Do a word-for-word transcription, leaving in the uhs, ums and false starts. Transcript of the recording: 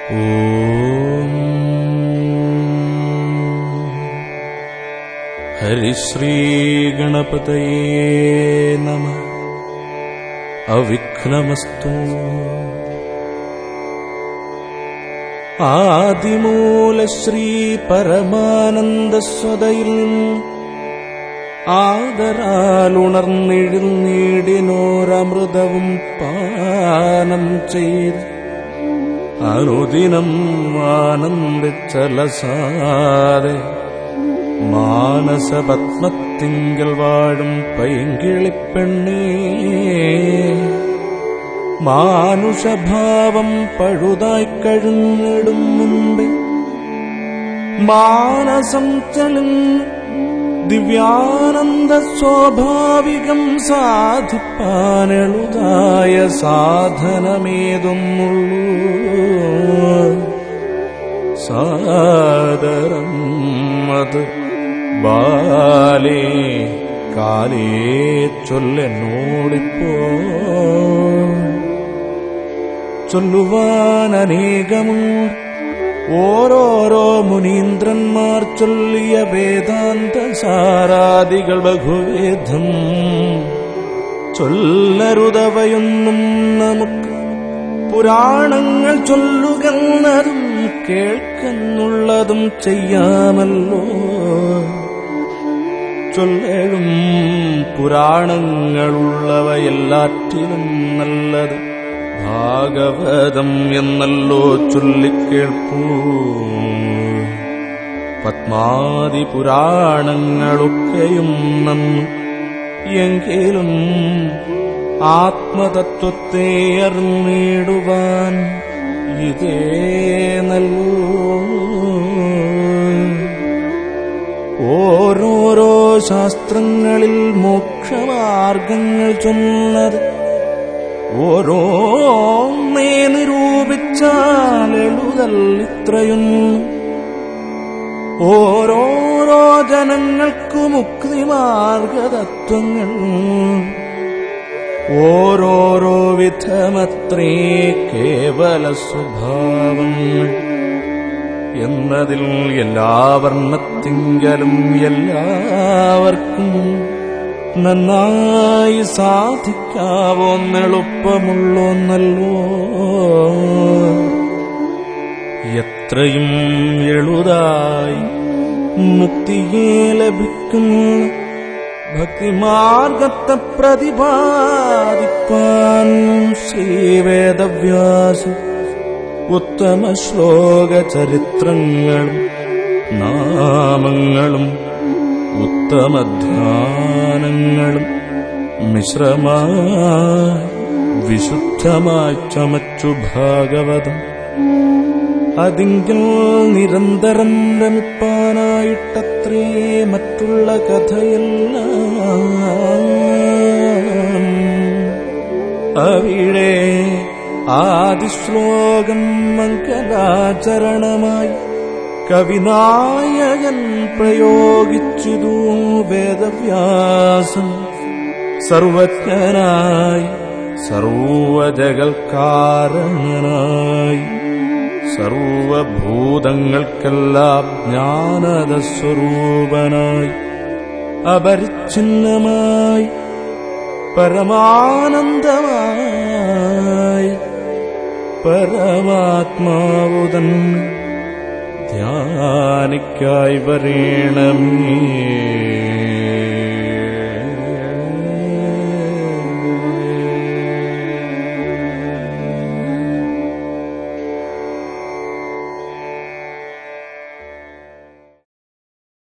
ഓം ഹരിശ്രീ ഗണപതയേ നമഃ. അവിഘ്നമസ്തു. ആദിമൂലശ്രീ പരമാനന്ദസ്വതയിൽ ആദരാലുണർന്നെഴുന്നീടിനോരമൃതവും പാനം ചെയ്ത് അനുദിനം ആനന്ദിച്ചലസാതെ മാനസപത്മത്തിങ്കൽ വാഴും പൈങ്കിളിപ്പെണ്ണേ, മാനുഷഭാവം പഴുതായി കഴിഞ്ഞിടും മുമ്പേ മാനസം ചലിഞ്ഞ് ദിവ്യാനന്ദ സ്വാഭാവികം സാധിപ്പാനെളുതായ സാധനമേതൊന്നുള്ളൂ. സാദരം അത് ബാലേ കാലേ ചൊല്ലെന്നോടിപ്പോ. ചൊല്ലുവാനേകമുണ്ട് ഓരോരോ മുനീന്ദ്രന്മാർ ചൊല്ലിയ വേദാന്ത സാരാദികൾ ബഹുവേദം. ചൊല്ലരുതവയൊന്നും നമുക്ക് പുരാണങ്ങൾ ചൊല്ലുകന്നതും കേൾക്കുന്നുള്ളതും ചെയ്യാമല്ലോ. ചൊല്ലേഴും പുരാണങ്ങളുള്ളവയെല്ലാറ്റിലും നല്ലത് ഭാഗവതം എന്നല്ലോ ചൊല്ലിക്കേൾപ്പൂ. പത്മാദി പുരാണങ്ങളൊക്കെയും നന്നു, എങ്കിലും ആത്മതത്വത്തെ അറിഞ്ഞിടുവാൻ ഇതേ നല്ലൂ. ഓരോരോ ശാസ്ത്രങ്ങളിൽ മോക്ഷമാർഗങ്ങൾ ചൊന്നത് ഓരോന്നേ നിരൂപിച്ചാൽ എളുതല്ലിത്രയും. ഓരോരോ ജനങ്ങൾക്കു മുക്തിമാർഗതത്വങ്ങൾ ഓരോരോ വിധമത്രേ കേവല സ്വഭാവങ്ങൾ എന്നതിൽ എല്ലാ വർണ്ണത്തിങ്കലും എല്ലാവർക്കും നന്നായി സാധിക്കാവോന്നെളുപ്പമുള്ളോന്നല്ലോ. എത്രയും എളുതായി മുക്തിയെ ലഭിക്കുന്ന ഭക്തിമാർഗത്തെ പ്രതിപാദിപ്പാൻ ശ്രീവേദവ്യാസൻ ഉത്തമ ശ്ലോക ചരിത്രങ്ങളും നാമങ്ങളും ഉത്തമധ്യാനങ്ങളും മിശ്രമായി വിശുദ്ധമായി ചമച്ചു ഭാഗവതം. അതിങ്കിൽ നിരന്തരം രമിപ്പാനായിട്ടത്രേ മറ്റുള്ള കഥയെല്ലാം. അവിടെ ആദിശ്ലോകം മംഗലാചരണമായി കവിനായകൻ പ്രയോഗിച്ചിതു. വേദവ്യാസൻ സർവജ്ഞനായി സർവജഗൽക്കാരണനായി സർവഭൂതങ്ങൾക്കെല്ലാം ജ്ഞാനദസ്വരൂപനായി അപരിച്ഛിന്നമായി പരമാനന്ദമായി പരമാത്മാവുതൻ ധ്യാനിക്കായി വരേണമേ.